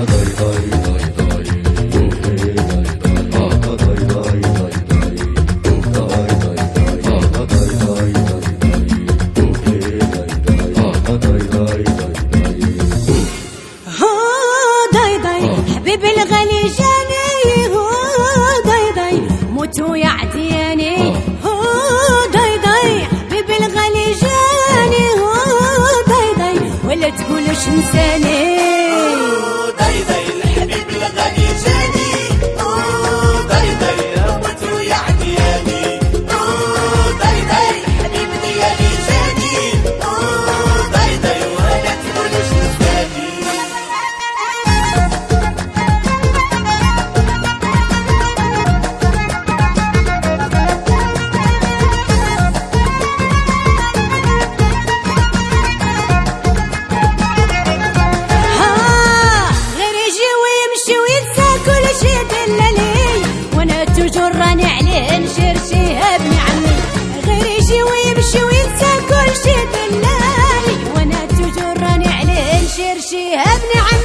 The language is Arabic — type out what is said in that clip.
حبيب الغالي جاني هو ضي ضي موتو يا عدياني هو ضي ضي حبيب الغالي جاني هو ضي ضي ولا تقولش نساني ضي ضي الحبيب الغالي جاني هو ضي ضي موتو يا عدياني هو ضي ضي الحبيب ديالي جاني هو ضي ضي ولا تقولش نساني راني عليه نشير شيها ابن عمي غير يجي ويمشي وينسى كل شي دلالي وانا توجور راني عليه نشير شيها ابن عمي